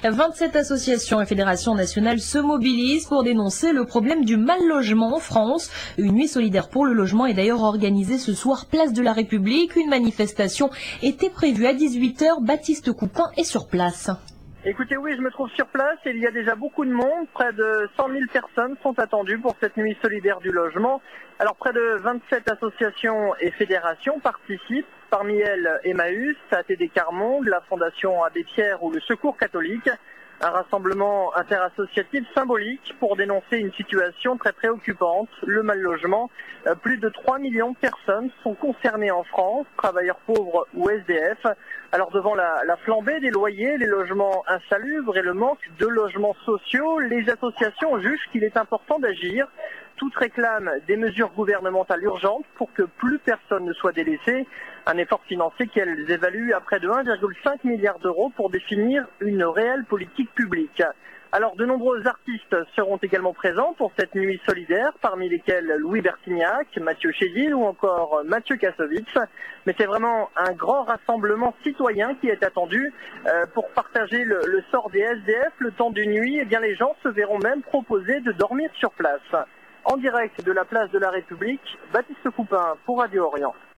27 associations et fédérations nationales se mobilisent pour dénoncer le problème du mal logement en France. Une nuit solidaire pour le logement est d'ailleurs organisée ce soir place de la République. Une manifestation était prévue à 18h. Baptiste Coupin est sur place. Écoutez, oui, je me trouve sur place et il y a déjà beaucoup de monde. Près de 100 000 personnes sont attendues pour cette nuit solidaire du logement. Alors, près de 27 associations et fédérations participent. Parmi elles, Emmaüs, ATD Carmonde, la Fondation Abbé Pierre ou le Secours catholique. Un rassemblement interassociatif symbolique pour dénoncer une situation très préoccupante, le mal logement. Plus de 3 millions de personnes sont concernées en France, travailleurs pauvres ou SDF. Alors devant la flambée des loyers, les logements insalubres et le manque de logements sociaux, les associations jugent qu'il est important d'agir. Toutes réclament des mesures gouvernementales urgentes pour que plus personne ne soit délaissé. Un effort financier qu'elles évaluent à près de 1,5 milliard d'euros pour définir une réelle politique publique. Alors, de nombreux artistes seront également présents pour cette nuit solidaire, parmi lesquels Louis Bertignac, Mathieu Chédid ou encore Mathieu Kassovitz. Mais c'est vraiment un grand rassemblement citoyen qui est attendu pour partager le sort des SDF le temps d'une nuit. Eh bien, les gens se verront même proposer de dormir sur place. En direct de la place de la République, Baptiste Coupin pour Radio Orient.